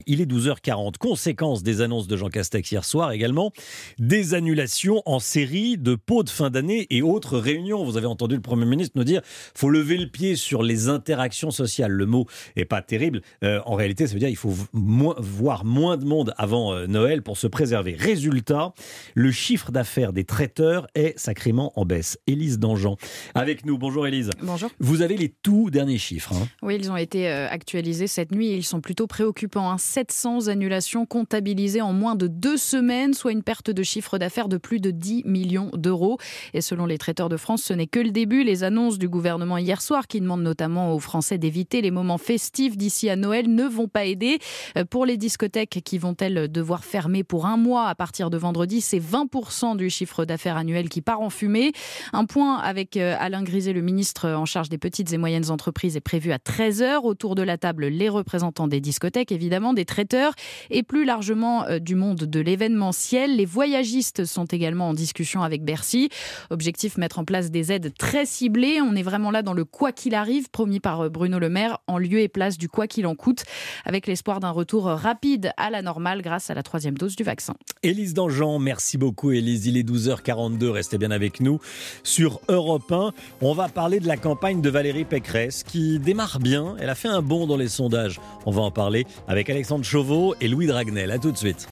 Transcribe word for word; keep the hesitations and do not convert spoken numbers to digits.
Il est douze heures quarante. Conséquence des annonces de Jean Castex hier soir également, des annulations en série de pots de fin d'année et autres réunions. Vous avez entendu le Premier ministre nous dire qu'il faut lever le pied sur les interactions sociales. Le mot n'est pas terrible. Euh, en réalité, ça veut dire qu'il faut mo- voir moins de monde avant euh, Noël pour se préserver. Résultat, le chiffre d'affaires des traiteurs est sacrément en baisse. Élise Dangean avec nous. Bonjour Élise. Bonjour. Vous avez les tout derniers chiffres. Hein. Oui, ils ont été euh, actualisés cette nuit et ils sont plutôt préoccupants. Hein. sept cents annulations comptabilisées en moins de deux semaines, soit une perte de chiffre d'affaires de plus de dix millions d'euros. Et selon les traiteurs de France, ce n'est que le début. Les annonces du gouvernement hier soir, qui demandent notamment aux Français d'éviter les moments festifs d'ici à Noël, ne vont pas aider. Pour les discothèques qui vont-elles devoir fermer pour un mois à partir de vendredi, c'est vingt pour cent du chiffre d'affaires annuel qui part en fumée. Un point avec Alain Griset, le ministre en charge des petites et moyennes entreprises, est prévu à treize heures. Autour de la table, les représentants des discothèques, évidemment, des traiteurs et plus largement euh, du monde de l'événementiel. Les voyagistes sont également en discussion avec Bercy. Objectif, mettre en place des aides très ciblées. On est vraiment là dans le quoi qu'il arrive, promis par Bruno Le Maire, en lieu et place du quoi qu'il en coûte, avec l'espoir d'un retour rapide à la normale grâce à la troisième dose du vaccin. Élise Dangean, merci beaucoup Élise. Il est douze heures quarante-deux, restez bien avec nous sur Europe un. On va parler de la campagne de Valérie Pécresse qui démarre bien. Elle a fait un bond dans les sondages. On va en parler avec Alexandre Chauveau et Louis Dragnel. À tout de suite.